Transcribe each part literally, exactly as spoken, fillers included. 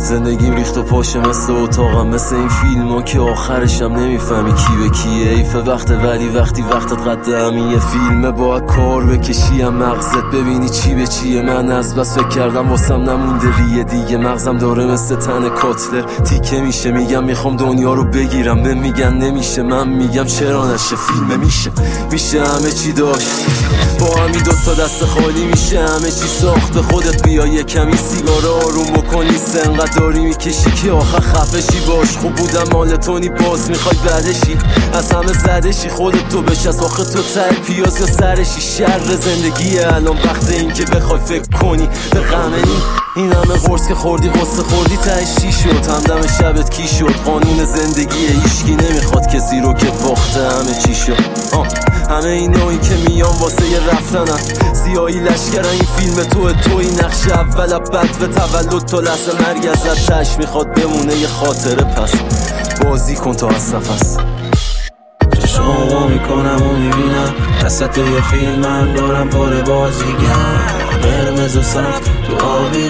زندگیم ریخت و پاشه مثل اتاقم، مثل این فیلم ها که آخرشم نمیفهمی کی به کیه. ایفه وقت ولی وقتی وقتت قدمی یه فیلمه باید کار بکشیم مغزت ببینی چی به چیه. من از بس فکر کردم واسم نمونده ریه دیگه، مغزم داره مثل تن کاتلر تیکه میشه. میگم میخوام دنیا رو بگیرم، به میگن نمیشه، من میگم چرا نشه. فیلم میشه میشه همه چی داشت، با همین دوتا دست خالی میشه همه چی ساخت. به خودت بیا یه کمی سیگار آروم بکنی، سنقدر داری میکشی که آخر خفشی. باش خوب بودم مال تونی، باز میخوای بعدشی از همه زدشی. خودت تو بچست آخه تو تر پیاز یا سرشی. شر زندگیه الان وقت این که بخوای فکر کنی به غم این این همه قرص که خوردی قصه خوردی تهش چی شد؟ همدم شبت کی شد؟ قانون زندگیه هیچکی نمیخواد کسی رو که باخته همه چی شد. آه. همه اینایی که میان واسه یه رفتنن، سیاهی لشکرن این فیلم توه، توی نقش اول بد و تولد تا لحظه مرگ ازت تش میخواد بمونه یه خاطره. پس بازی کن تا از نفس. چشمامو میکنم و میبینم دستت یه فیلمم دارم پر بازیگر، قرمز و سبز تو آبی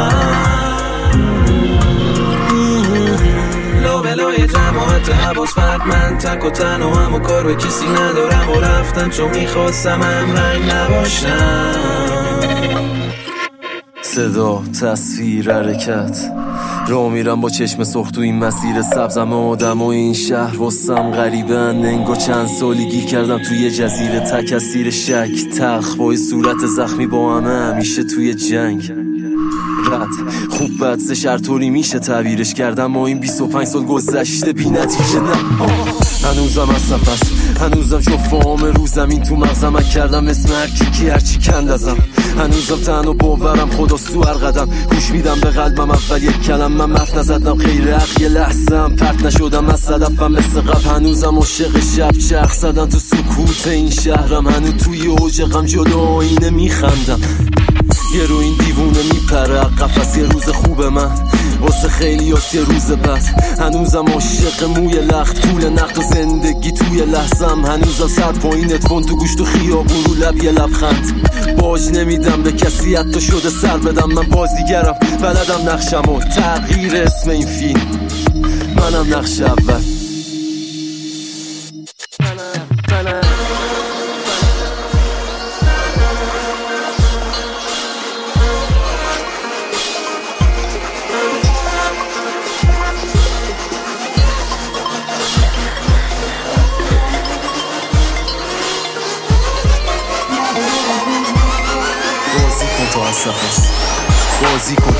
لابلای جماعت حواس فرد، من تک و تنها و کار به کسی ندارم و رفتم چون میخواستم هم رنگ نباشم. صدا، تصویر، حرکت، را میرم با چشم سرخ تو این مسیر سبزم. آدم و این شهر واسم غریبه انگو چند سالی گیر کردم توی جزیره تک اسیر شک تلخ با صورت زخمی با همه همیشه توی جنگ. رد خوب بد سه شرطوری میشه تعبیرش کردم، ما این بیست و پنج سال گذشته بی نتیجه. نه هنوزم از نفس، هنوزم شفام روزم این تو مغزم کردم اسم هرکی کی هرچی کند ازم. هنوزم تن و باورم خدا سو هر قدم، گوش میدم به قلبم اول یک کلم. من مف نزدم خیر حق یه لحظم پرت نشدم از صدفم مثل قبل. هنوزم عاشق شب چرخ زدم تو سکوت این شهرم، هنوز توی اوج غم جلو آینه میخندم. یه رو این دیوونه میپره قفس یه روز خوب من واسه خیلی هاست یه روز بد. هنوزم عاشق موی لخت پول نقد و زندگی توی لحظم. هنوزم سر پایین اتفون تو گوش تو خیابون رو لب یه لبخند. باج نمیدم به کسی حتی شده سر بدم، من بازیگرم بلدم نقشم و تغییر اسم این فیلم منم نقش اول. تو از نفس بازی کن.